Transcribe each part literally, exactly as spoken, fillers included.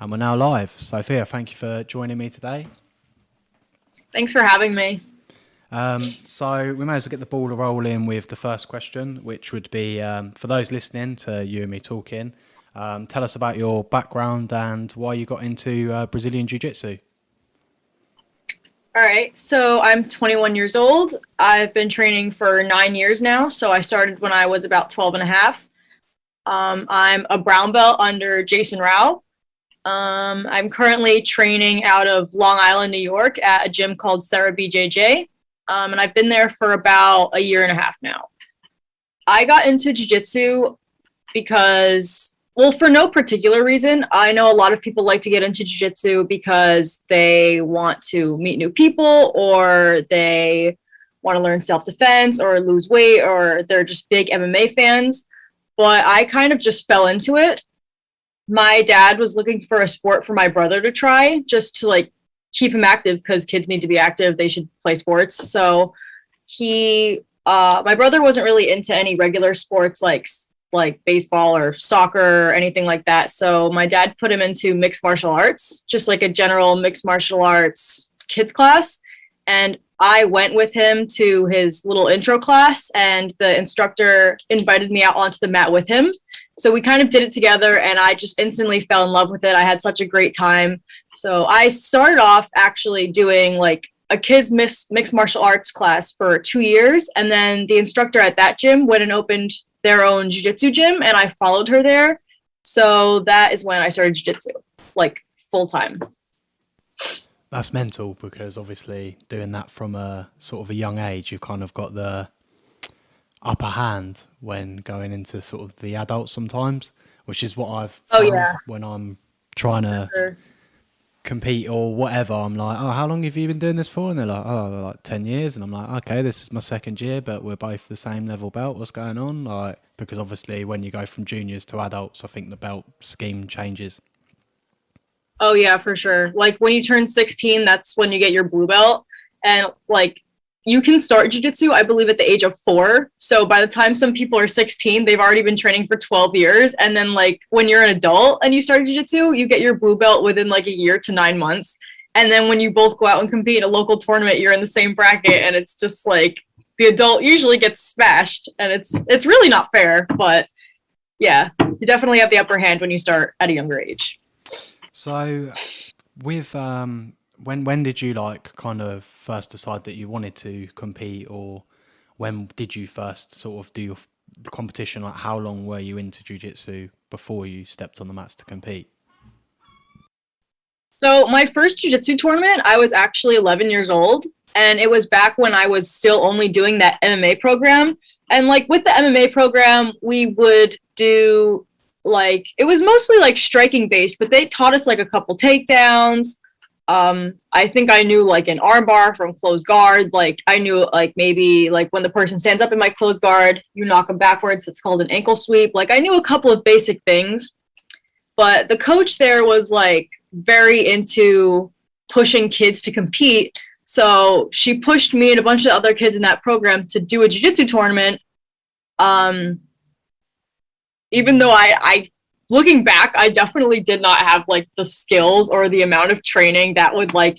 And we're now live. Sophia, thank you for joining me today. Thanks for having me. Um, so we may as well get the ball rolling with the first question, which would be, um, for those listening to you and me talking, um, tell us about your background and why you got into uh, Brazilian Jiu-Jitsu. All right, so I'm twenty-one years old. I've been training for nine years now, so I started when I was about twelve and a half. Um, I'm a brown belt under Jason Rao. Um, I'm currently training out of Long Island, New York at a gym called Sarah B J J, um, and I've been there for about a year and a half now. I got into jiu-jitsu because, well, for no particular reason. I know a lot of people like to get into jiu-jitsu because they want to meet new people, or they want to learn self-defense or lose weight, or they're just big M M A fans. But I kind of just fell into it. My dad was looking for a sport for my brother to try, just to like keep him active, because kids need to be active. They should play sports. So he, uh, my brother wasn't really into any regular sports like like baseball or soccer or anything like that. So my dad put him into mixed martial arts, just like a general mixed martial arts kids class. And I went with him to his little intro class, and the instructor invited me out onto the mat with him. So we kind of did it together, and I just instantly fell in love with it. I had such a great time. So I started off actually doing like a kids mixed, mixed martial arts class for two years. And then the instructor at that gym went and opened their own jiu-jitsu gym, and I followed her there. So that is when I started jiu-jitsu, like full time. That's mental, because obviously doing that from a sort of a young age, you've kind of got the upper hand when going into sort of the adults sometimes, which is what I've found. Oh yeah, When I'm trying to sure. compete or whatever. I'm like, oh, how long have you been doing this for? And they're like, oh, like ten years. And I'm like, okay, this is my second year, but we're both the same level belt. What's going on? Like, because obviously when you go from juniors to adults, I think the belt scheme changes. Oh yeah, for sure. Like when you turn sixteen, that's when you get your blue belt. And like you can start jiu-jitsu, I believe, at the age of four. So by the time some people are sixteen, they've already been training for twelve years. And then like when you're an adult and you start jiu-jitsu, you get your blue belt within like a year to nine months. And then when you both go out and compete in a local tournament, you're in the same bracket, and it's just like the adult usually gets smashed, and it's it's really not fair. But yeah, you definitely have the upper hand when you start at a younger age. So with, um, when, when did you like kind of first decide that you wanted to compete, or when did you first sort of do your the competition? Like how long were you into jiu-jitsu before you stepped on the mats to compete? So my first jiu-jitsu tournament, I was actually eleven years old, and it was back when I was still only doing that M M A program. And like with the M M A program, we would do like, it was mostly like striking based, but they taught us like a couple takedowns. Um, I think I knew like an armbar from closed guard. Like I knew like maybe like when the person stands up in my closed guard, you knock them backwards. It's called an ankle sweep. Like I knew a couple of basic things, but the coach there was like very into pushing kids to compete. So she pushed me and a bunch of other kids in that program to do a jiu-jitsu tournament. Um, even though I, I, looking back, I definitely did not have like the skills or the amount of training that would like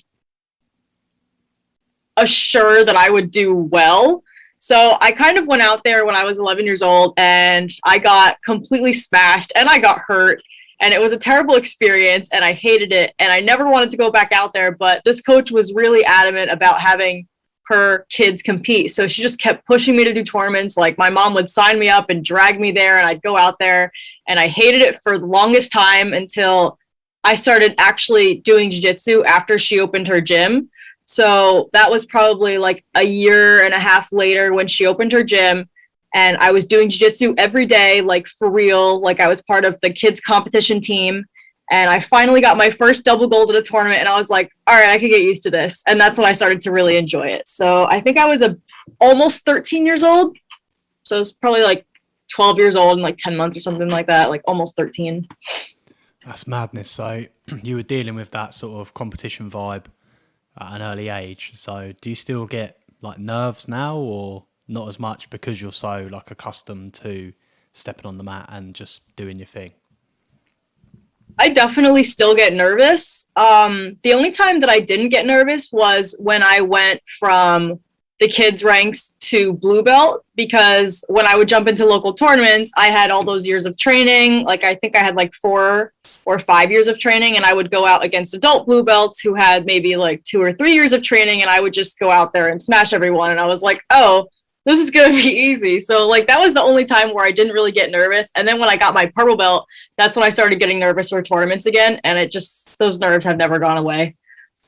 assure that I would do well. So I kind of went out there when I was eleven years old, and I got completely smashed and I got hurt, and it was a terrible experience and I hated it, and I never wanted to go back out there. But this coach was really adamant about having her kids compete. So she just kept pushing me to do tournaments. Like my mom would sign me up and drag me there, and I'd go out there, and I hated it for the longest time until I started actually doing jiu-jitsu after she opened her gym. So that was probably like a year and a half later when she opened her gym, and I was doing jiu-jitsu every day, like for real. Like I was part of the kids competition team, and I finally got my first double gold at a tournament, and I was like, all right, I can get used to this. And that's when I started to really enjoy it. So I think I was a, almost thirteen years old. So it's probably like twelve years old and like ten months or something like that, like almost thirteen. That's madness. So you were dealing with that sort of competition vibe at an early age. So do you still get like nerves now, or not as much because you're so like accustomed to stepping on the mat and just doing your thing? I definitely still get nervous. Um, the only time that I didn't get nervous was when I went from the kids ranks to blue belt, because when I would jump into local tournaments, I had all those years of training. Like I think I had like four or five years of training, and I would go out against adult blue belts who had maybe like two or three years of training, and I would just go out there and smash everyone. And I was like, oh, this is gonna be easy. So like that was the only time where I didn't really get nervous. And then when I got my purple belt, that's when I started getting nervous for tournaments again, and it just, those nerves have never gone away.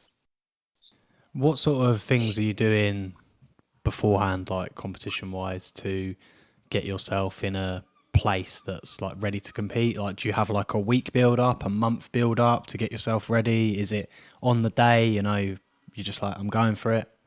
What sort of things are you doing beforehand, like competition wise, to get yourself in a place that's like ready to compete? Like, do you have like a week build up, a month build up to get yourself ready? Is it on the day, you know, you're just like, I'm going for it?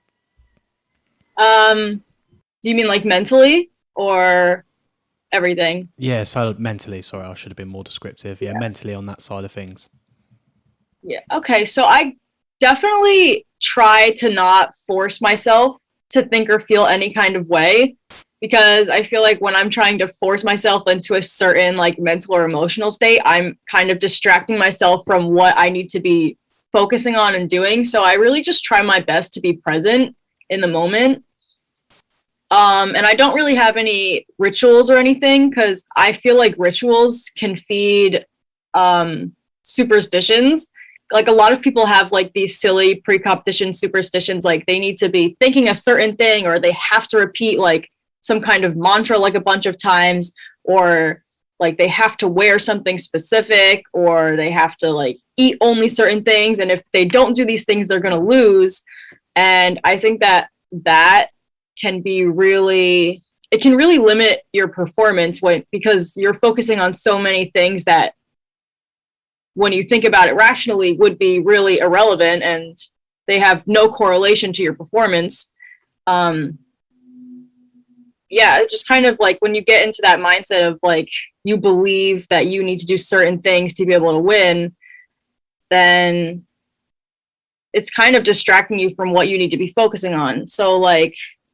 Um, do you mean like mentally or everything? Yeah, so mentally, sorry, I should have been more descriptive. Yeah, Yeah. mentally on that side of things. Yeah. Okay. So I definitely try to not force myself to think or feel any kind of way, because I feel like when I'm trying to force myself into a certain like mental or emotional state, I'm kind of distracting myself from what I need to be focusing on and doing. So I really just try my best to be present in the moment. Um, and I don't really have any rituals or anything, because I feel like rituals can feed um, superstitions. Like a lot of people have like these silly pre-competition superstitions, like they need to be thinking a certain thing, or they have to repeat like some kind of mantra like a bunch of times, or like they have to wear something specific, or they have to like eat only certain things, and if they don't do these things they're going to lose. And I think that that can be really, it can really limit your performance when, because you're focusing on so many things that when you think about it rationally would be really irrelevant, and they have no correlation to your performance. Um, yeah, it's just kind of like when you get into that mindset of like, you believe that you need to do certain things to be able to win, then it's kind of distracting you from what you need to be focusing on. So like,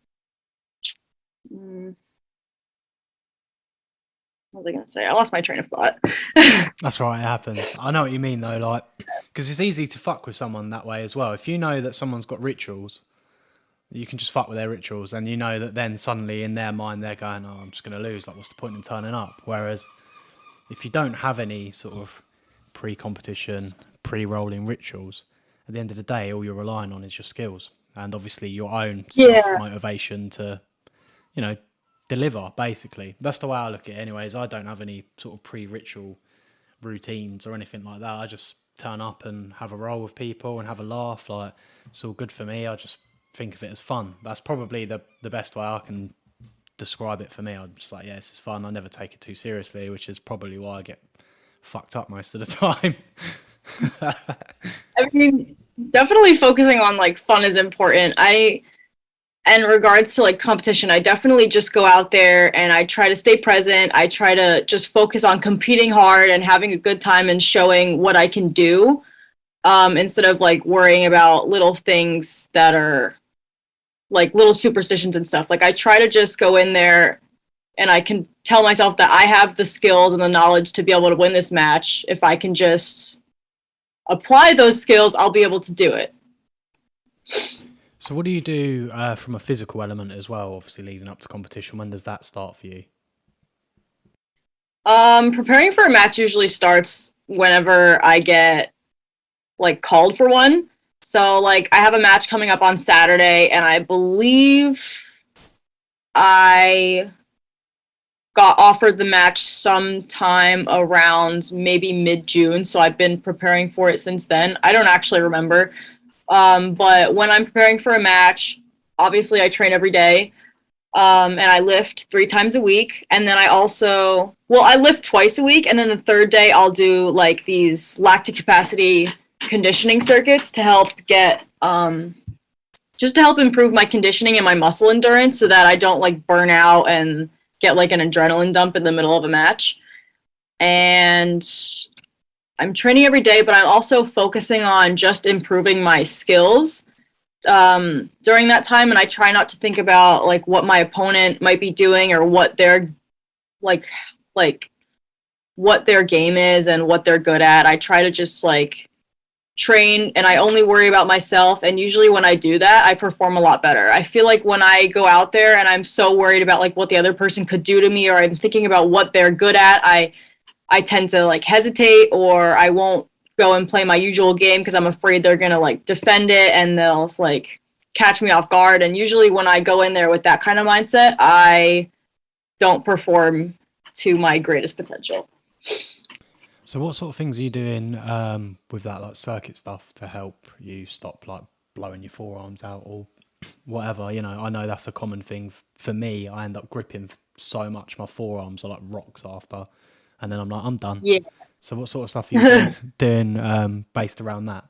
mm, what was I going to say? I lost my train of thought. That's right, it happens. I know what you mean though, like, because it's easy to fuck with someone that way as well. If you know that someone's got rituals, you can just fuck with their rituals, and you know that then suddenly in their mind they're going, oh, I'm just going to lose, like what's the point in turning up? Whereas if you don't have any sort of pre-competition, pre-rolling rituals, at the end of the day all you're relying on is your skills, and obviously your own Yeah. self-motivation to, you know, deliver. Basically, that's the way I look at it anyways. I don't have any sort of pre-ritual routines or anything like that. I just turn up and have a roll with people and have a laugh. Like, it's all good for me. I just think of it as fun. That's probably the the best way I can describe it for me. I'm just like, yeah, this is fun. I never take it too seriously, which is probably why I get fucked up most of the time. I mean, definitely focusing on like fun is important. I, in regards to like competition, I definitely just go out there and I try to stay present. I try to just focus on competing hard and having a good time and showing what I can do, um, instead of like worrying about little things that are like little superstitions and stuff. Like I try to just go in there and I can tell myself that I have the skills and the knowledge to be able to win this match. If I can just apply those skills, I'll be able to do it. So what do you do uh, from a physical element as well, obviously leading up to competition? When does that start for you? Um, preparing for a match usually starts whenever I get like called for one. So like I have a match coming up on Saturday, and I believe I got offered the match sometime around maybe mid-June. So I've been preparing for it since then. I don't actually remember. Um, but when I'm preparing for a match, obviously I train every day, um, and I lift three times a week. And then I also, well, I lift twice a week. And then the third day I'll do like these lactic capacity conditioning circuits to help get, um, just to help improve my conditioning and my muscle endurance so that I don't like burn out and get like an adrenaline dump in the middle of a match. And I'm training every day, but I'm also focusing on just improving my skills um, during that time. And I try not to think about like what my opponent might be doing or what they're like, like what their game is and what they're good at. I try to just like train and I only worry about myself. And usually when I do that, I perform a lot better. I feel like when I go out there and I'm so worried about like what the other person could do to me, or I'm thinking about what they're good at, I I tend to like hesitate, or I won't go and play my usual game because I'm afraid they're gonna like defend it and they'll like catch me off guard. And usually when I go in there with that kind of mindset, I don't perform to my greatest potential. So what sort of things are you doing um, with that like circuit stuff to help you stop like blowing your forearms out or whatever? You know, I know that's a common thing f- for me. I end up gripping f- so much my forearms are like rocks after, and then I'm like, I'm done. Yeah. So what sort of stuff are you doing, doing um, based around that?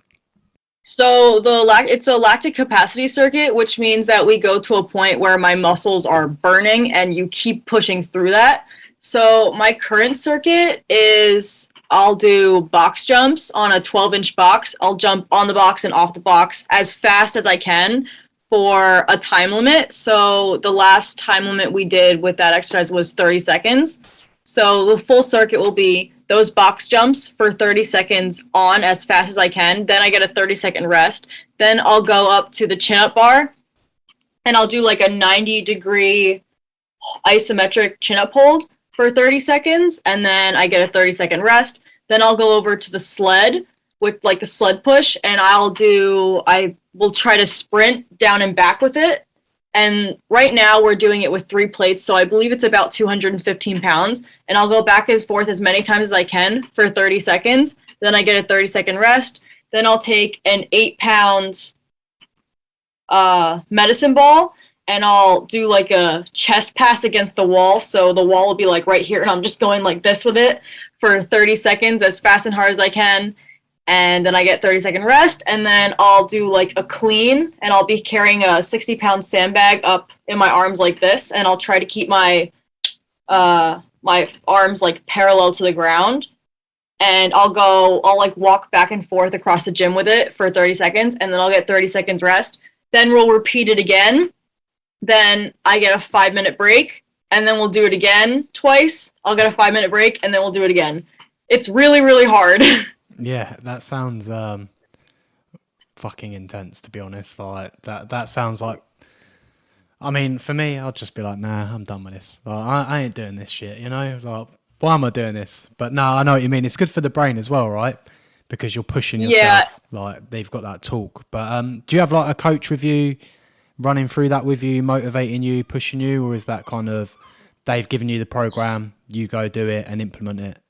So the lac- it's a lactic capacity circuit, which means that we go to a point where my muscles are burning and you keep pushing through that. So my current circuit is I'll do box jumps on a twelve inch box. I'll jump on the box and off the box as fast as I can for a time limit. So the last time limit we did with that exercise was thirty seconds. So the full circuit will be those box jumps for thirty seconds on as fast as I can. Then I get a thirty second rest. Then I'll go up to the chin up bar and I'll do like a ninety degree isometric chin up hold for thirty seconds, and then I get a thirty second rest. Then I'll go over to the sled with like the sled push, and I'll do, I will try to sprint down and back with it. And right now we're doing it with three plates, so I believe it's about two hundred fifteen pounds. And I'll go back and forth as many times as I can for thirty seconds. Then I get a thirty second rest. Then I'll take an eight pound uh, medicine ball, and I'll do like a chest pass against the wall. So the wall will be like right here, and I'm just going like this with it for thirty seconds as fast and hard as I can. And then I get thirty second rest, and then I'll do like a clean, and I'll be carrying a sixty pound sandbag up in my arms like this, and I'll try to keep my uh, my arms like parallel to the ground. And I'll go, I'll like walk back and forth across the gym with it for thirty seconds, and then I'll get thirty seconds rest. Then we'll repeat it again. Then I get a five minute break, and then we'll do it again twice. I'll get a five minute break, and then we'll do it again. It's really, really hard. Yeah, that sounds um, fucking intense, to be honest. Like that, that sounds like. I mean, for me, I'll just be like, nah, I'm done with this. Like, I, I ain't doing this shit, you know. Like, why am I doing this? But no, I know what you mean. It's good for the brain as well, right? Because you're pushing yourself. Yeah. Like they've got that talk. But um, do you have like a coach with you, running through that with you, motivating you, pushing you, or is that kind of they've given you the program, you go do it and implement it?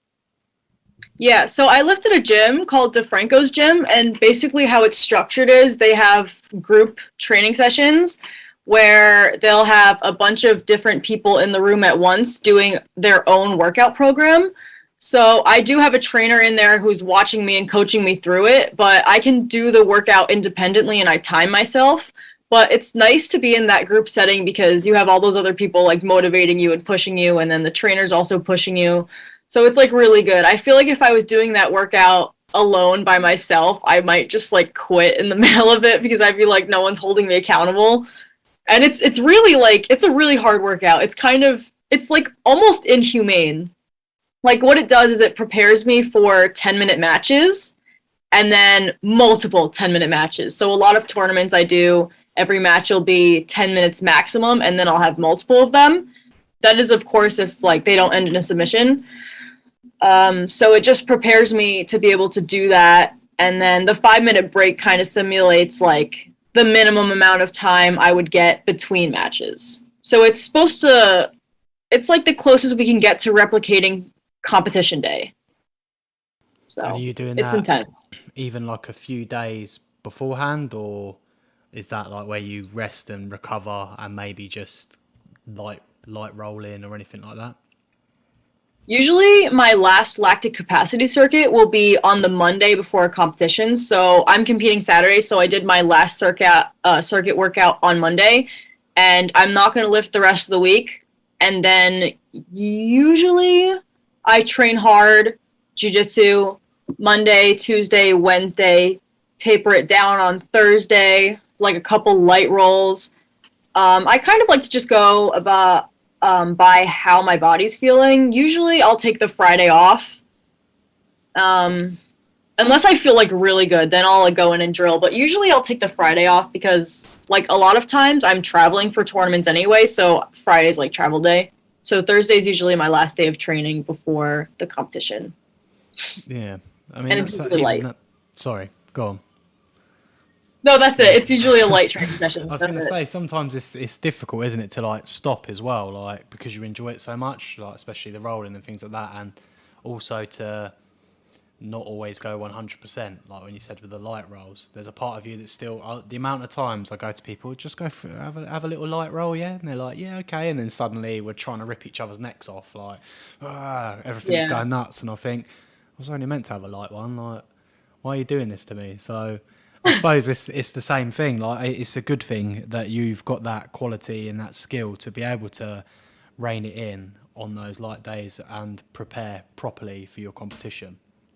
Yeah, so I lift at a gym called DeFranco's Gym, and basically how it's structured is they have group training sessions where they'll have a bunch of different people in the room at once doing their own workout program. So I do have a trainer in there who's watching me and coaching me through it, but I can do the workout independently and I time myself. But it's nice to be in that group setting because you have all those other people like motivating you and pushing you, and then the trainer's also pushing you. So it's like really good. I feel like if I was doing that workout alone by myself, I might just like quit in the middle of it because I'd be like, no one's holding me accountable. And it's it's really like, it's a really hard workout. It's kind of, it's like almost inhumane. Like what it does is it prepares me for ten minute matches and then multiple ten minute matches. So a lot of tournaments I do, every match will be ten minutes maximum, and then I'll have multiple of them. That is, of course, if like they don't end in a submission. Um, so it just prepares me to be able to do that. And then the five minute break kind of simulates like the minimum amount of time I would get between matches. So it's supposed to, it's like the closest we can get to replicating competition day. So And are you doing it's that intense. even like a few days beforehand, or is that like where you rest and recover and maybe just light light roll in or anything like that? Usually my last lactic capacity circuit will be on the Monday before a competition. So I'm competing Saturday, so I did my last circuit uh, circuit workout on Monday, and I'm not going to lift the rest of the week. And then usually I train hard, jiu-jitsu, Monday, Tuesday, Wednesday, taper it down on Thursday, like a couple light rolls. Um, I kind of like to just go about um, by how my body's feeling. Usually I'll take the Friday off. Um, unless I feel like really good, then I'll like go in and drill. But usually I'll take the Friday off because like a lot of times I'm traveling for tournaments anyway. So Friday's like travel day. So Thursday's usually my last day of training before the competition. Yeah. I mean, And that's it's that, really even light. that, sorry, go on. No, that's it. It's usually a light training session. I was That's going to it. say sometimes it's it's difficult, isn't it, to like stop as well, like because you enjoy it so much, like especially the rolling and things like that, and also to not always go one hundred percent. Like when you said with the light rolls, there's a part of you that's still uh, the amount of times I go to people, just go for have a have a little light roll, yeah, and they're like, yeah, okay, and then suddenly we're trying to rip each other's necks off, like ah, everything's Yeah. going nuts, and I think I was only meant to have a light one, like why are you doing this to me? So I suppose it's it's the same thing. Like it's a good thing that you've got that quality and that skill to be able to rein it in on those light days and prepare properly for your competition.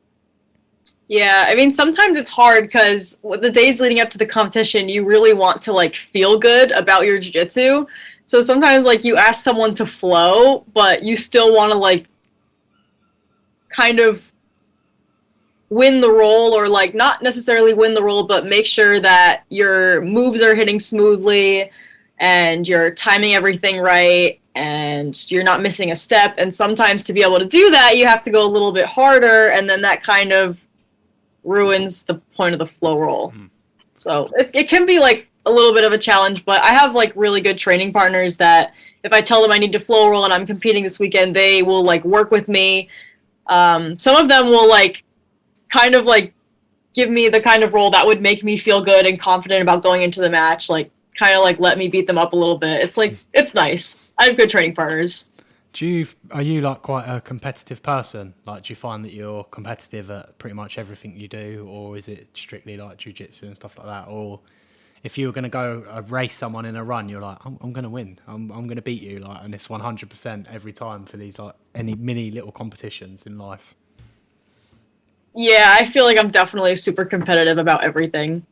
Yeah, I mean, sometimes it's hard because the days leading up to the competition, you really want to like feel good about your jiu-jitsu. So sometimes like you ask someone to flow, but you still want to like kind of win the roll, or like not necessarily win the roll, but make sure that your moves are hitting smoothly and you're timing everything right and you're not missing a step. And sometimes to be able to do that, you have to go a little bit harder, and then that kind of ruins the point of the flow roll. Mm. So it, it can be like a little bit of a challenge, but I have like really good training partners that if I tell them I need to flow roll and I'm competing this weekend, they will like work with me. Um, some of them will like kind of like give me the kind of roll that would make me feel good and confident about going into the match, like kind of like let me beat them up a little bit. It's like, it's nice. I have good training partners. Do you, are you like quite a competitive person? Like, do you find that you're competitive at pretty much everything you do, or is it strictly like jiu-jitsu and stuff like that? Or if you were going to go uh, race someone in a run, you're like, I'm, I'm going to win. I'm, I'm going to beat you. Like, and it's one hundred percent every time for these like any mini little competitions in life. Yeah, I feel like I'm definitely super competitive about everything.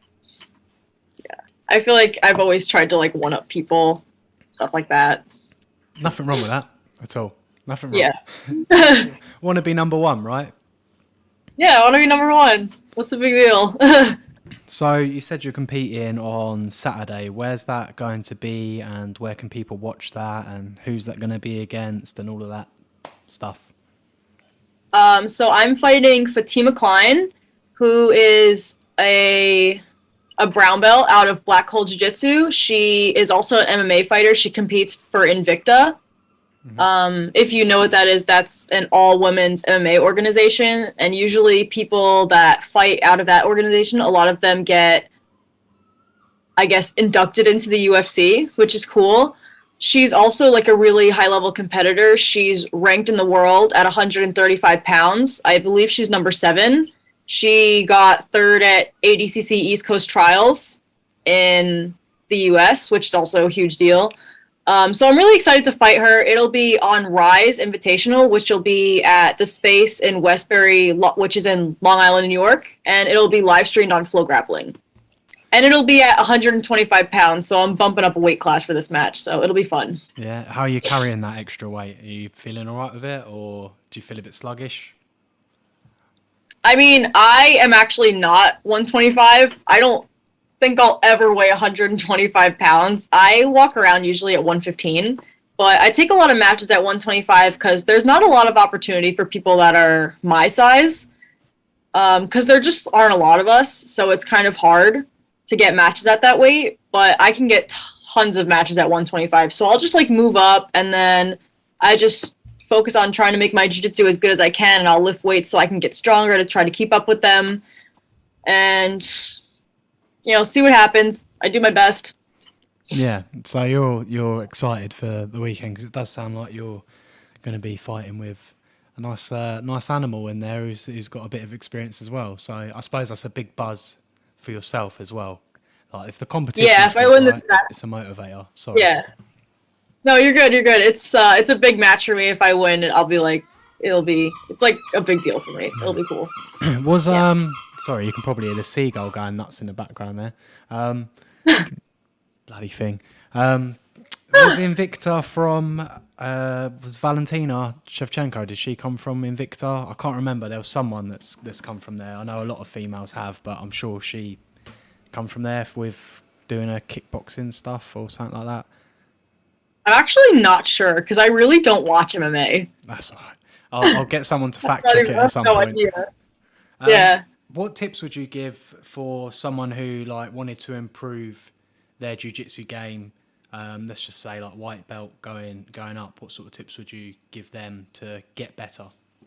Yeah, I feel like I've always tried to like one up people, stuff like that. Nothing wrong with that at all. Nothing wrong. Yeah. Want to be number one, right? Yeah, I want to be number one. What's the big deal? So you said you're competing on Saturday. Where's that going to be, and where can people watch that, and who's that going to be against, and all of that stuff? Um, so I'm fighting Fatima Klein, who is a a brown belt out of Black Hole Jiu-Jitsu. She is also an M M A fighter. She competes for Invicta. Mm-hmm. Um, if you know what that is, that's an all-women's M M A organization. And usually people that fight out of that organization, a lot of them get, I guess, inducted into the U F C, which is cool. She's also like a really high-level competitor. She's ranked in the world at one hundred thirty-five pounds. I believe she's number seven. She got third at A D C C East Coast Trials in the U S, which is also a huge deal. Um, so I'm really excited to fight her. It'll be on Rise Invitational, which will be at the Space in Westbury, which is in Long Island, New York, and it'll be live streamed on Flow Grappling. And it'll be at one hundred twenty-five pounds, so I'm bumping up a weight class for this match, so it'll be fun. Yeah, how are you carrying that extra weight? Are you feeling all right with it, or do you feel a bit sluggish? I mean, I am actually not one twenty-five. I don't think I'll ever weigh one hundred twenty-five pounds. I walk around usually at one fifteen, but I take a lot of matches at one twenty-five because there's not a lot of opportunity for people that are my size, um, because there just aren't a lot of us, so it's kind of hard to get matches at that weight, but I can get tons of matches at one twenty-five. So I'll just like move up, and then I just focus on trying to make my jiu-jitsu as good as I can, and I'll lift weights so I can get stronger to try to keep up with them. And, you know, see what happens. I do my best. Yeah, so you're you're excited for the weekend, because it does sound like you're going to be fighting with a nice uh, nice animal in there who's, who's got a bit of experience as well. So I suppose that's a big buzz for yourself as well. Like if the competition, yeah, if I win right, this match, it's a motivator. Sorry. Yeah. No, you're good. You're good. It's uh, it's a big match for me. If I win, I'll be like, it'll be, it's like a big deal for me. It'll be cool. Was yeah. um, sorry, you can probably hear the seagull going nuts in the background there. Um, bloody thing. Um, was Invicta from uh was Valentina Shevchenko? Did she come from Invicta? I can't remember. There was someone that's that's come from there. I know a lot of females have, but I'm sure she come from there with doing a kickboxing stuff or something like that. I'm actually not sure because I really don't watch M M A. That's all right. I'll, I'll get someone to fact check it at some no point. Idea. Um, yeah. What tips would you give for someone who like wanted to improve their jiu-jitsu game? Um, let's just say like white belt going going up. What sort of tips would you give them to get better?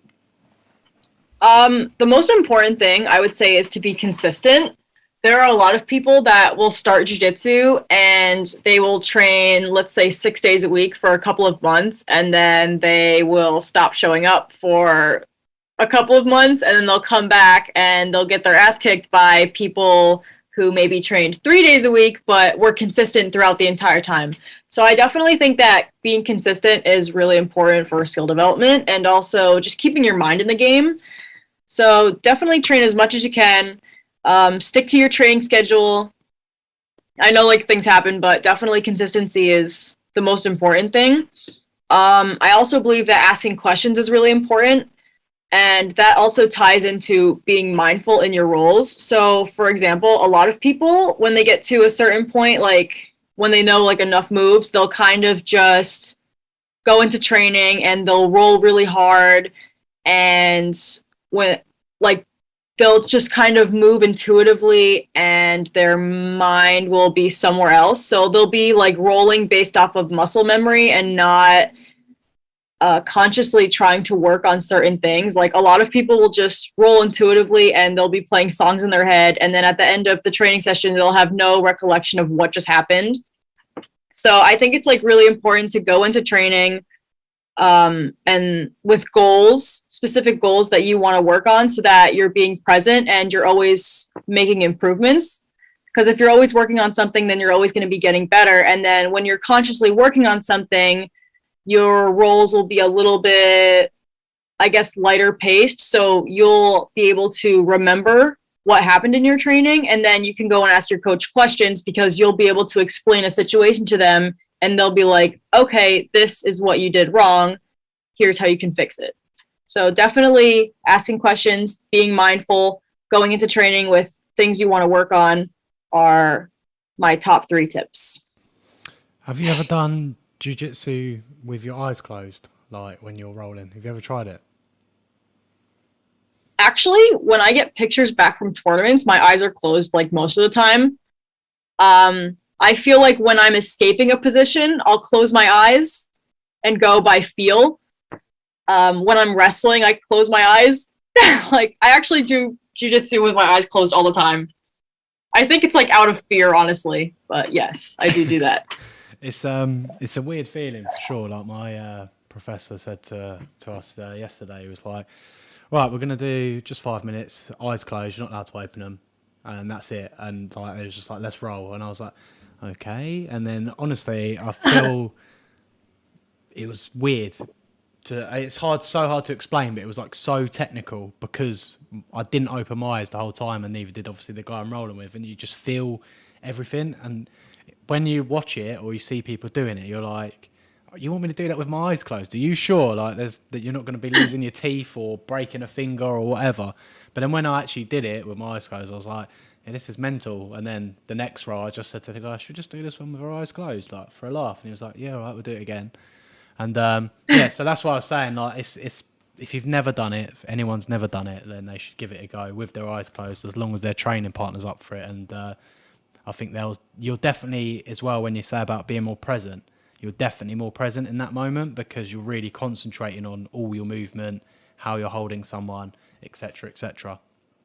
Um, the most important thing I would say is to be consistent. There are a lot of people that will start jiu-jitsu and they will train, let's say, six days a week for a couple of months, and then they will stop showing up for a couple of months, and then they'll come back and they'll get their ass kicked by people who maybe trained three days a week, but were consistent throughout the entire time. So I definitely think that being consistent is really important for skill development and also just keeping your mind in the game. So definitely train as much as you can. Um, stick to your training schedule. I know like things happen, but definitely consistency is the most important thing. Um, I also believe that asking questions is really important. And that also ties into being mindful in your roles. So for example, a lot of people, when they get to a certain point, like when they know like enough moves, they'll kind of just go into training and they'll roll really hard. And when like, they'll just kind of move intuitively and their mind will be somewhere else. So they'll be like rolling based off of muscle memory and not uh, consciously trying to work on certain things. Like a lot of people will just roll intuitively and they'll be playing songs in their head. And then at the end of the training session, they'll have no recollection of what just happened. So I think it's like really important to go into training um and with goals, specific goals that you want to work on so that you're being present and you're always making improvements, because if you're always working on something, then you're always going to be getting better. And then when you're consciously working on something, your roles will be a little bit, I guess, lighter paced, so you'll be able to remember what happened in your training, and then you can go and ask your coach questions because you'll be able to explain a situation to them. And they'll be like, okay, this is what you did wrong. Here's how you can fix it. So definitely asking questions, being mindful, going into training with things you want to work on are my top three tips. Have you ever done jiu-jitsu with your eyes closed, like when you're rolling? Have you ever tried it? Actually, when I get pictures back from tournaments, my eyes are closed like most of the time. Um, I feel like when I'm escaping a position, I'll close my eyes and go by feel. Um, when I'm wrestling, I close my eyes. Like, I actually do jiu-jitsu with my eyes closed all the time. I think it's like out of fear, honestly. But yes, I do do that. It's um, it's a weird feeling for sure. Like my uh, professor said to to us uh, yesterday, he was like, "Right, we're gonna do just five minutes, eyes closed. You're not allowed to open them, and that's it." And like, it was just like, "Let's roll." And I was like, okay. And then honestly, I feel it was weird to, it's hard, so hard to explain, but it was like so technical because I didn't open my eyes the whole time, and neither did obviously the guy I'm rolling with. And you just feel everything. And when you watch it or you see people doing it, you're like, you want me to do that with my eyes closed? Are you sure? Like, there's that you're not going to be losing your teeth or breaking a finger or whatever. But then when I actually did it with my eyes closed, I was like, yeah, this is mental. And then the next row, I just said to the guy, should we just do this one with our eyes closed, like for a laugh? And he was like, yeah, all right, we'll do it again. And um, yeah, so that's what I was saying. Like, it's it's if you've never done it, if anyone's never done it, then they should give it a go with their eyes closed, as long as their training partner's up for it. And uh, I think they'll you'll definitely, as well, when you say about being more present, you're definitely more present in that moment because you're really concentrating on all your movement, how you're holding someone, et cetera, et cetera.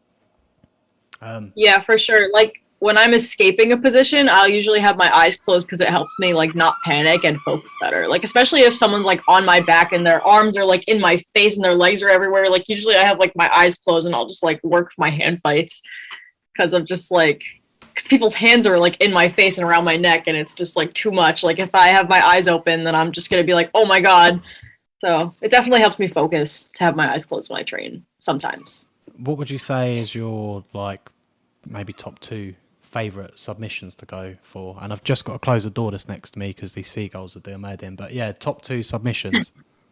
Um, yeah, for sure. Like when I'm escaping a position, I'll usually have my eyes closed because it helps me like not panic and focus better. Like especially if someone's like on my back and their arms are like in my face and their legs are everywhere. Like usually I have like my eyes closed and I'll just like work my hand fights because I'm just like, because people's hands are like in my face and around my neck and it's just like too much. Like if I have my eyes open, then I'm just gonna be like, oh my god. So it definitely helps me focus to have my eyes closed when I train sometimes. What would you say is your like maybe top two favorite submissions to go for? And I've just got to close the door that's next to me because these seagulls are doing mad in. But yeah, top two submissions.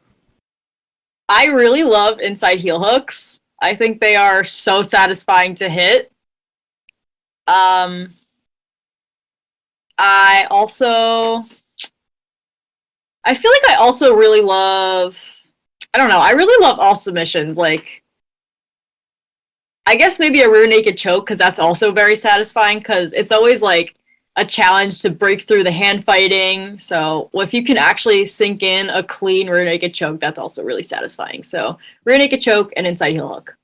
I really love inside heel hooks. I think they are so satisfying to hit. Um, I also, I feel like I also really love, I don't know, I really love all submissions. Like, I guess maybe a rear naked choke, because that's also very satisfying, because it's always like a challenge to break through the hand fighting. So well, if you can actually sink in a clean rear naked choke, that's also really satisfying. So rear naked choke and inside heel hook.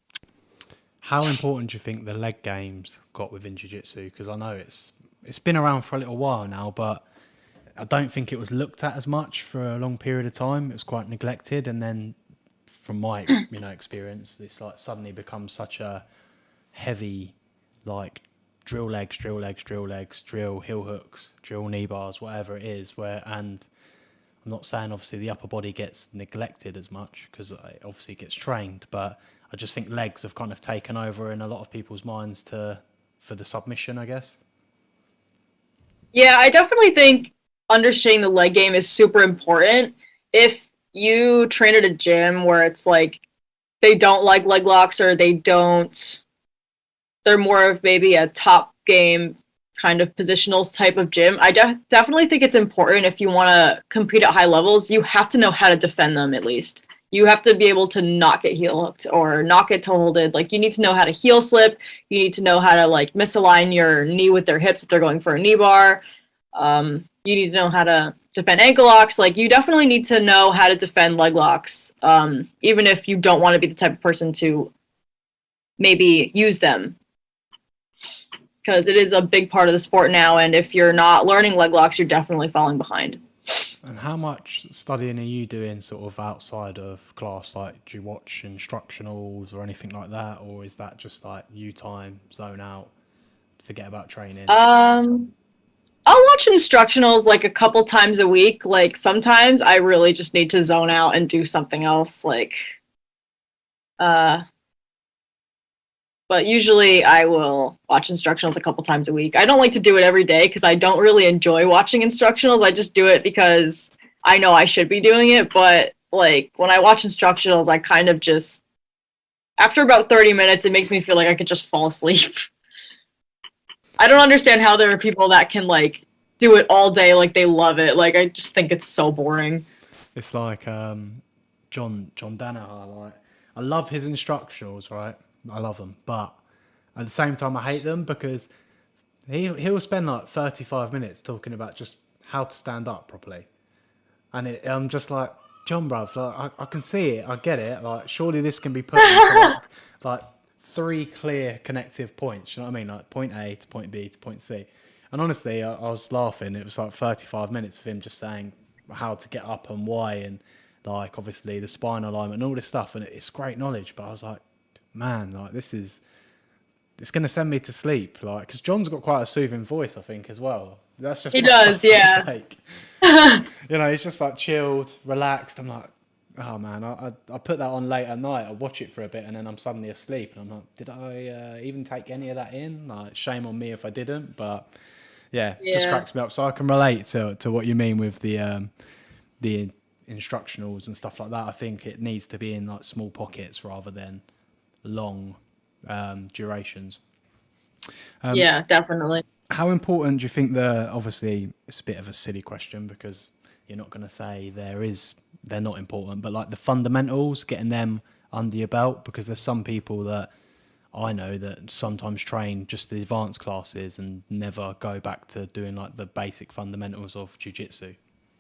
How important do you think the leg games got within jiu-jitsu? Because I know it's it's been around for a little while now, but I don't think it was looked at as much for a long period of time. It was quite neglected, and then from my you know experience, this like suddenly becomes such a heavy like drill legs, drill legs, drill legs, drill heel hooks, drill knee bars, whatever it is. Where and I'm not saying obviously the upper body gets neglected as much because it obviously gets trained, but I just think legs have kind of taken over in a lot of people's minds to for the submission, I guess. Yeah, I definitely think understanding the leg game is super important. If you train at a gym where it's like they don't like leg locks or they don't, they're more of maybe a top game kind of positionals type of gym, I de- definitely think it's important if you want to compete at high levels, you have to know how to defend them at least. You have to be able to not get heel hooked or not get toe holded. Like you need to know how to heel slip. You need to know how to like misalign your knee with their hips if they're going for a knee bar. Um, you need to know how to defend ankle locks. Like you definitely need to know how to defend leg locks, um, even if you don't want to be the type of person to maybe use them. Because it is a big part of the sport now, and if you're not learning leg locks, you're definitely falling behind. And how much studying are you doing sort of outside of class? Like, do you watch instructionals or anything like that? Or is that just like you time, zone out, forget about training? Um, I'll watch instructionals like a couple times a week. Like sometimes I really just need to zone out and do something else. Like, uh, but usually I will watch instructionals a couple times a week. I don't like to do it every day because I don't really enjoy watching instructionals. I just do it because I know I should be doing it. But like when I watch instructionals, I kind of just, after about thirty minutes, it makes me feel like I could just fall asleep. I don't understand how there are people that can like do it all day. Like they love it. Like I just think it's so boring. It's like um, John, John Danaher. Like I love his instructionals, right? I love them, but at the same time I hate them because he he'll spend like thirty-five minutes talking about just how to stand up properly, and it, I'm just like, John, bruv, like I, I can see it, I get it. Like surely this can be put into like, like three clear connective points. You know what I mean? Like point A to point B to point C. And honestly, I, I was laughing. It was like thirty-five minutes of him just saying how to get up and why, and like obviously the spine alignment and all this stuff. And it's great knowledge, but I was like, man, like this is, it's going to send me to sleep. Like, because John's got quite a soothing voice, I think, as well. That's just he does, yeah. Take. You know, he's just like chilled, relaxed. I'm like, oh man, I, I I put that on late at night. I watch it for a bit, and then I'm suddenly asleep, and I'm like, did I uh, even take any of that in? Like, shame on me if I didn't. But yeah, yeah. just cracks me up. So I can relate to to what you mean with the um the instructionals and stuff like that. I think it needs to be in like small pockets rather than long um, durations. Um, yeah, definitely. How important do you think the, obviously it's a bit of a silly question because you're not going to say there is, they're not important, but like the fundamentals, getting them under your belt, because there's some people that I know that sometimes train just the advanced classes and never go back to doing like the basic fundamentals of jiu-jitsu.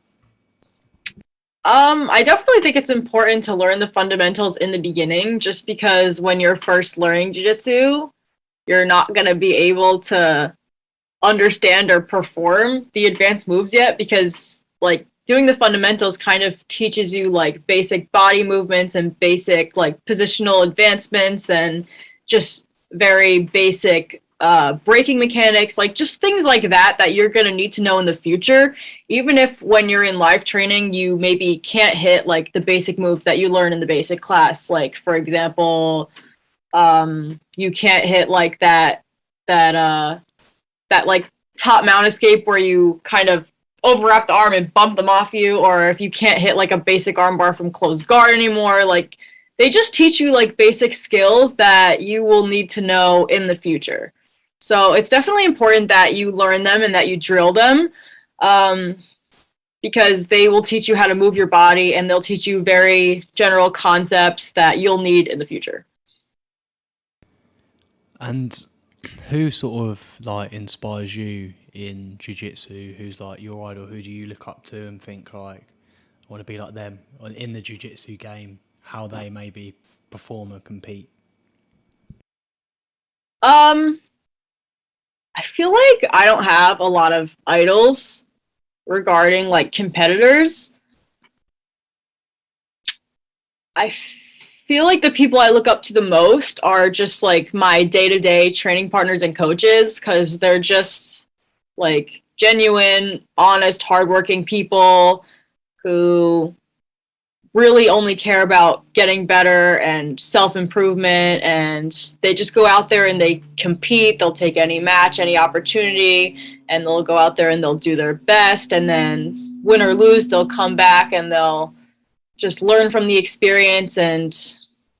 Um, I definitely think it's important to learn the fundamentals in the beginning, just because when you're first learning jiu-jitsu, you're not going to be able to understand or perform the advanced moves yet, because like doing the fundamentals kind of teaches you like basic body movements and basic like positional advancements and just very basic uh, braking mechanics, like just things like that that you're going to need to know in the future. Even if when you're in live training, you maybe can't hit like the basic moves that you learn in the basic class. Like, for example, um, you can't hit like that, that uh, that like top mount escape where you kind of overwrap the arm and bump them off you, or if you can't hit like a basic armbar from closed guard anymore. Like they just teach you like basic skills that you will need to know in the future. So it's definitely important that you learn them and that you drill them, um, because they will teach you how to move your body, and they'll teach you very general concepts that you'll need in the future. And who sort of like inspires you in jiu-jitsu? Who's like your idol? Who do you look up to and think like, I want to be like them in the jiu-jitsu game, how they maybe perform and compete? Um, I feel like I don't have a lot of idols regarding like competitors. I feel like the people I look up to the most are just like my day-to-day training partners and coaches, because they're just like genuine, honest, hardworking people who really only care about getting better and self-improvement, and they just go out there and they compete. They'll take any match, any opportunity, and they'll go out there and they'll do their best, and then win or lose, they'll come back and they'll just learn from the experience. And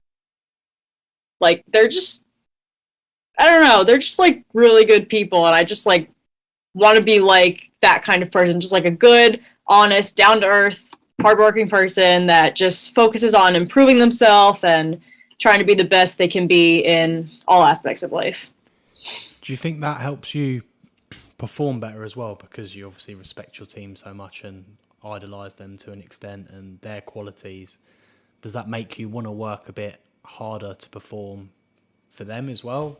like they're just, I don't know, they're just like really good people, and I just like want to be like that kind of person, just like a good, honest, down-to-earth, hardworking person that just focuses on improving themselves and trying to be the best they can be in all aspects of life. Do you think that helps you perform better as well, because you obviously respect your team so much and idolize them to an extent and their qualities? Does that make you want to work a bit harder to perform for them as well?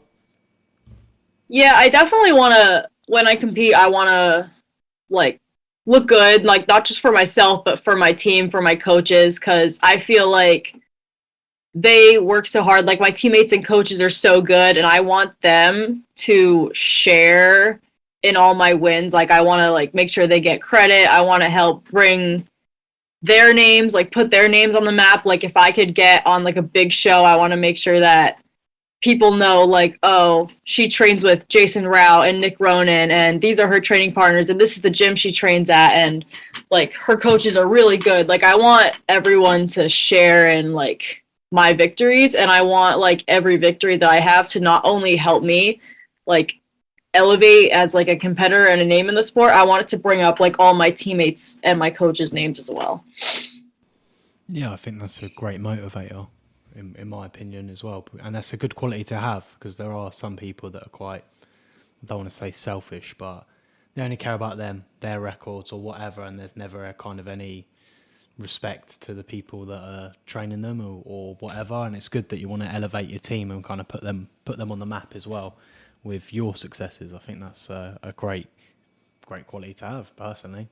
Yeah, I definitely want to, when I compete, I want to like look good, like not just for myself, but for my team, for my coaches, because I feel like they work so hard. Like my teammates and coaches are so good, and I want them to share in all my wins. Like I want to like make sure they get credit. I want to help bring their names, like put their names on the map. Like if I could get on like a big show, I want to make sure that people know like, oh, she trains with Jason Rao and Nick Ronan, and these are her training partners, and this is the gym she trains at, and like her coaches are really good. Like I want everyone to share in like my victories, and I want like every victory that I have to not only help me like elevate as like a competitor and a name in the sport, I want it to bring up like all my teammates and my coaches' names as well. Yeah, I think that's a great motivator, in, in my opinion as well. And that's a good quality to have, because there are some people that are quite, I don't want to say selfish, but they only care about them, their records or whatever, and there's never a kind of any respect to the people that are training them or, or whatever. And it's good that you want to elevate your team and kind of put them put them on the map as well with your successes. I think that's a, a great, great quality to have, personally.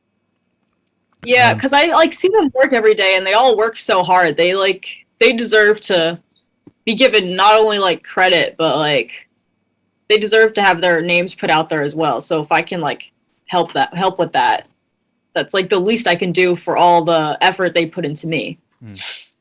Yeah, because um, I like see them work every day, and they all work so hard. They like they deserve to be given not only like credit, but like they deserve to have their names put out there as well. So if I can like help that help with that, that's like the least I can do for all the effort they put into me. Mm.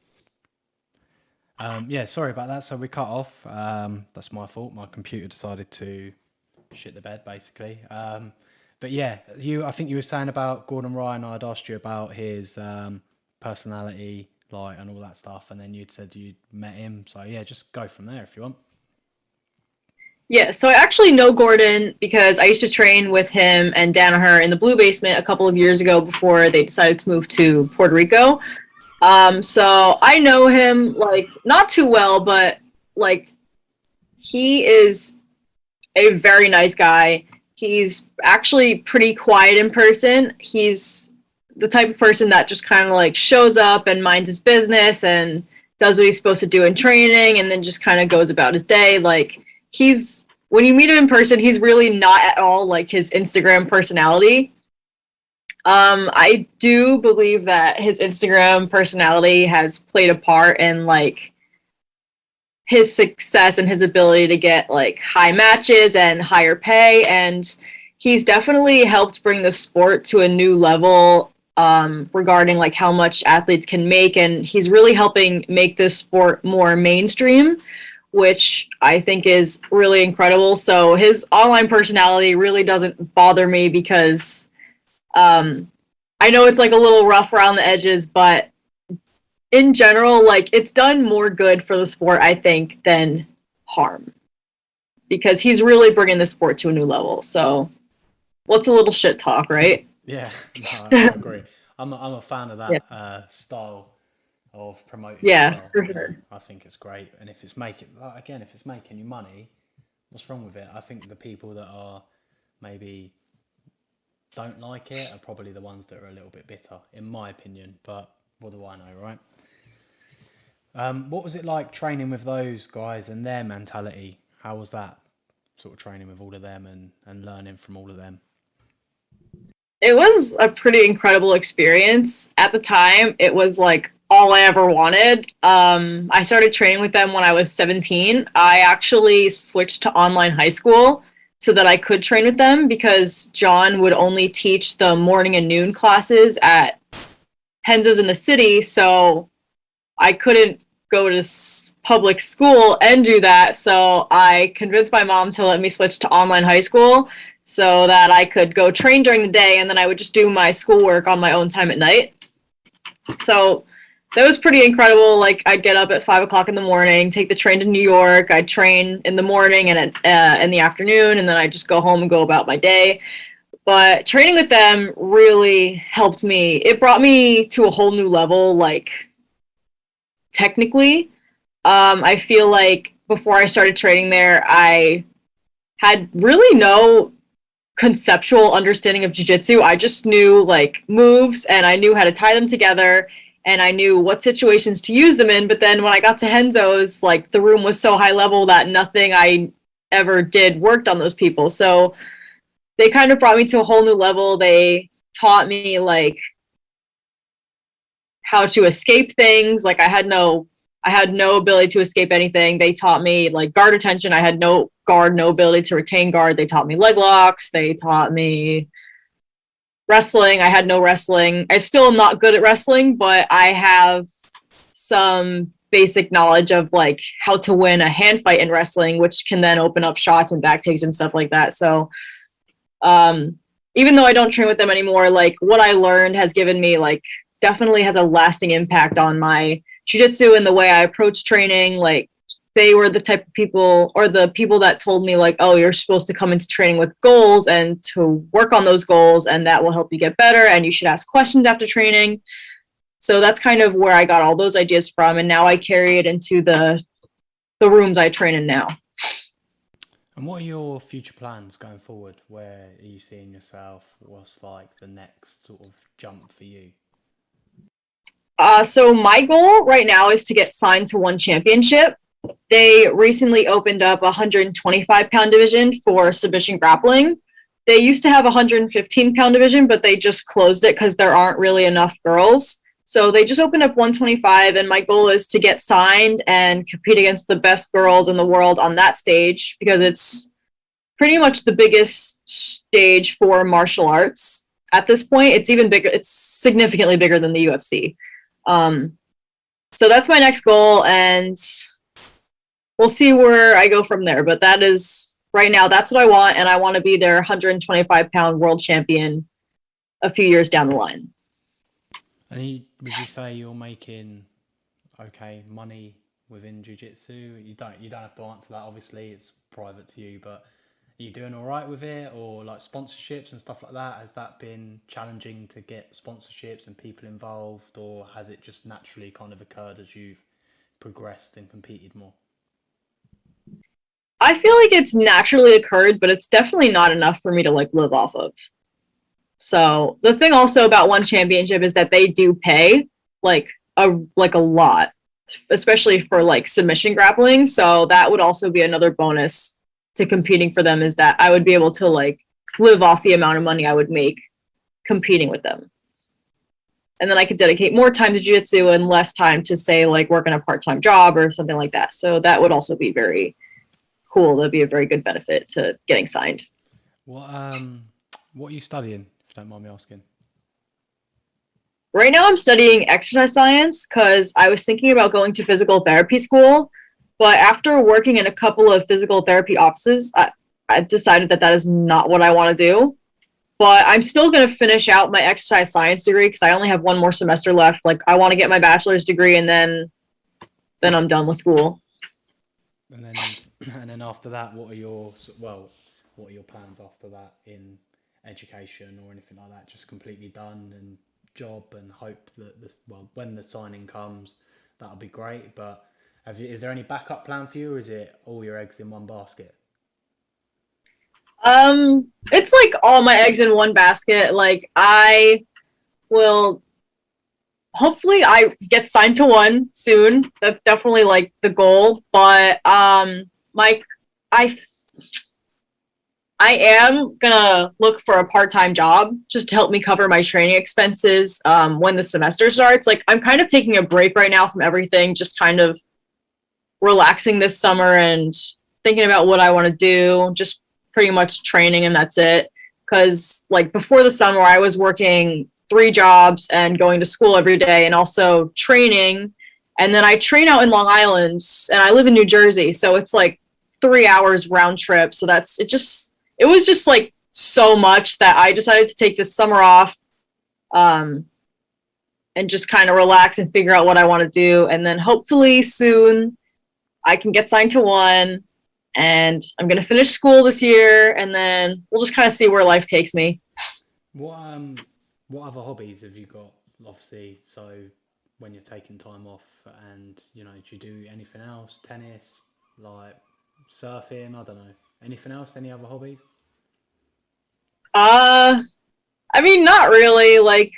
Um, yeah, sorry about that. So we cut off. Um, that's my fault. My computer decided to shit the bed, basically. Um, but yeah, you. I think you were saying about Gordon Ryan. I'd asked you about his um, personality, like, and all that stuff, and then you'd said you'd met him. So yeah, just go from there if you want. Yeah, so I actually know Gordon because I used to train with him and Danaher in the Blue Basement a couple of years ago before they decided to move to Puerto Rico. Um, so I know him, like, not too well, but, like, he is a very nice guy. He's actually pretty quiet in person. He's the type of person that just kind of, like, shows up and minds his business and does what he's supposed to do in training and then just kind of goes about his day. Like, he's, when you meet him in person, he's really not at all like his Instagram personality. Um, I do believe that his Instagram personality has played a part in like his success and his ability to get like high matches and higher pay. And he's definitely helped bring the sport to a new level um, regarding like how much athletes can make. And he's really helping make this sport more mainstream, which I think is really incredible. So his online personality really doesn't bother me because um, I know it's like a little rough around the edges, but in general, like it's done more good for the sport, I think, than harm, because he's really bringing the sport to a new level. So what's a little shit talk, right? Yeah, no, I, I agree. I'm a, I'm a fan of that Yeah. uh, style of promoting Yeah, as well. for You know, sure. I think it's great, and if it's making like, again, if it's making you money, what's wrong with it? I think the people that are maybe don't like it are probably the ones that are a little bit bitter, in my opinion. But what do I know, right? Um, what was it like training with those guys and their mentality? How was that sort of training with all of them and, and learning from all of them? It was a pretty incredible experience. At the time, it was like all I ever wanted. Um, I started training with them when I was seventeen. I actually switched to online high school so that I could train with them because John would only teach the morning and noon classes at Henzo's in the city. So I couldn't go to s- public school and do that. So I convinced my mom to let me switch to online high school so that I could go train during the day and then I would just do my schoolwork on my own time at night. So that was pretty incredible. Like I'd get up at five o'clock in the morning, take the train to New York. I'd train in the morning and at, uh, in the afternoon, and then I'd just go home and go about my day. But training with them really helped me. It brought me to a whole new level, like technically. Um, I feel like before I started training there, I had really no conceptual understanding of jiu-jitsu. I just knew like moves and I knew how to tie them together and I knew what situations to use them in. But then when I got to Henzo's, like the room was so high level that nothing I ever did worked on those people. So they kind of brought me to a whole new level. They taught me like how to escape things. Like I had no I had no ability to escape anything. They taught me like guard attention. I had no guard, no ability to retain guard. They taught me leg locks. They taught me wrestling. I had no wrestling. I still am not good at wrestling, but I have some basic knowledge of like how to win a hand fight in wrestling, which can then open up shots and back takes and stuff like that. So um, even though I don't train with them anymore, like what I learned has given me like definitely has a lasting impact on my jiu-jitsu and the way I approach training. Like they were the type of people or the people that told me like, oh, you're supposed to come into training with goals and to work on those goals and that will help you get better and you should ask questions after training. So that's kind of where I got all those ideas from, and now I carry it into the the rooms I train in now. And what are your future plans going forward? Where are you seeing yourself? What's like the next sort of jump for you? Uh, so my goal right now is to get signed to one championship. They recently opened up a one hundred twenty-five pound division for submission grappling. They used to have a one hundred fifteen pound division, but they just closed it because there aren't really enough girls. So they just opened up one twenty-five, and my goal is to get signed and compete against the best girls in the world on that stage because it's pretty much the biggest stage for martial arts at this point. It's even bigger. It's significantly bigger than the U F C. Um, so that's my next goal, and we'll see where I go from there. But that is right now, that's what I want, and I want to be their one hundred twenty-five pound world champion a few years down the line. And you, would you say you're making okay money within jiu-jitsu? You don't you don't have to answer that. Obviously, it's private to you, but are you doing all right with it, or like sponsorships and stuff like that? Has that been challenging to get sponsorships and people involved, or has it just naturally kind of occurred as you've progressed and competed more? I feel like it's naturally occurred, but it's definitely not enough for me to like live off of. So the thing also about one championship is that they do pay like a like a lot, especially for like submission grappling. So that would also be another bonus to competing for them, is that I would be able to like live off the amount of money I would make competing with them. And then I could dedicate more time to jiu-jitsu and less time to say like working a part-time job or something like that. So that would also be very cool. That'd be a very good benefit to getting signed. What um what are you studying, if you don't mind me asking? Right now I'm studying exercise science because I was thinking about going to physical therapy school, But after working in a couple of physical therapy offices, I, I decided that that is not what I want to do. But I'm still going to finish out my exercise science degree because I only have one more semester left. Like I want to get my bachelor's degree and then then I'm done with school. And then and then after that, what are your well, what are your plans after that in education or anything like that? Just completely done and job and hope that this well when the signing comes, that'll be great. But have you, is there any backup plan for you, or is it all your eggs in one basket? Um, it's like all my eggs in one basket. Like I will hopefully I get signed to one soon. That's definitely like the goal. But um my I I am gonna look for a part-time job just to help me cover my training expenses um when the semester starts. Like I'm kind of taking a break right now from everything, just kind of relaxing this summer and thinking about what I want to do, just pretty much training and that's it. Because like before the summer, I was working three jobs and going to school every day and also training. And then I train out in Long Island and I live in New Jersey. So it's like three hours round trip. So that's it just it was just like so much that I decided to take this summer off um, and just kind of relax and figure out what I want to do. And then hopefully soon I can get signed to one and I'm going to finish school this year and then we'll just kind of see where life takes me. What um what other hobbies have you got? Obviously, so when you're taking time off, and you know, do you do anything else? Tennis, like surfing? I don't know. Anything else? Any other hobbies? Uh, I mean, not really. Like,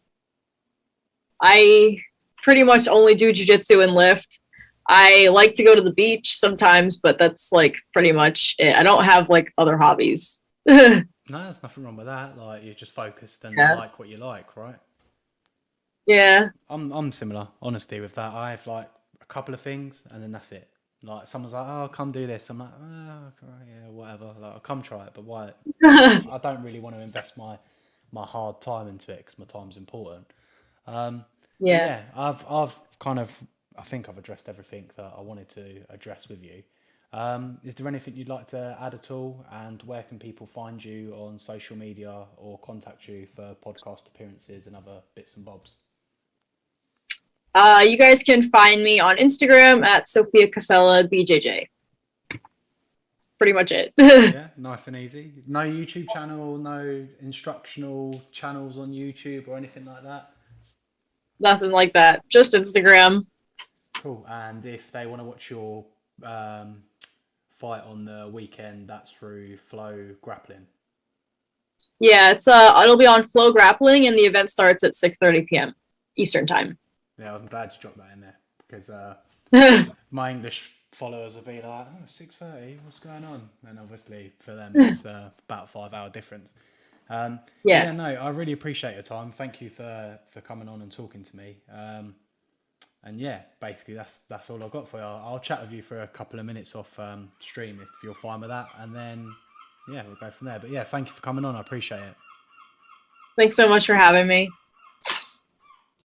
I pretty much only do jujitsu and lift. I like to go to the beach sometimes, but that's like pretty much it. I don't have like other hobbies. No, there's nothing wrong with that. Like you're just focused and Yeah. like what you like, right? Yeah. I'm I'm similar, honestly, with that. I have like a couple of things, and then that's it. Like someone's like, "Oh, come do this." I'm like, "Oh, yeah, whatever." Like, I'll come try it, but why? I don't really want to invest my my hard time into it because my time's important. Um, but Yeah. yeah, I've I've kind of I think I've addressed everything that I wanted to address with you. Um, is there anything you'd like to add at all? And where can people find you on social media or contact you for podcast appearances and other bits and bobs? Uh, you guys can find me on Instagram at Sophia Casella B J J. Pretty much it. Yeah, nice and easy. No YouTube channel, no instructional channels on YouTube or anything like that. Nothing like that. Just Instagram. Cool. And if they want to watch your um, fight on the weekend, that's through Flow Grappling. Yeah, it's uh, it'll be on Flow Grappling, and the event starts at six thirty p.m. Eastern time. Yeah, I'm glad you dropped that in there because uh, my English followers will be like, "Oh, six thirty, what's going on?" And obviously for them, it's uh, about a five-hour difference. Um, yeah. yeah, no, I really appreciate your time. Thank you for for coming on and talking to me. Um, and yeah, basically that's that's all I've got for you. I'll, I'll chat with you for a couple of minutes off um, stream if you're fine with that, and then yeah, we'll go from there. But yeah, thank you for coming on. I appreciate it. Thanks so much for having me.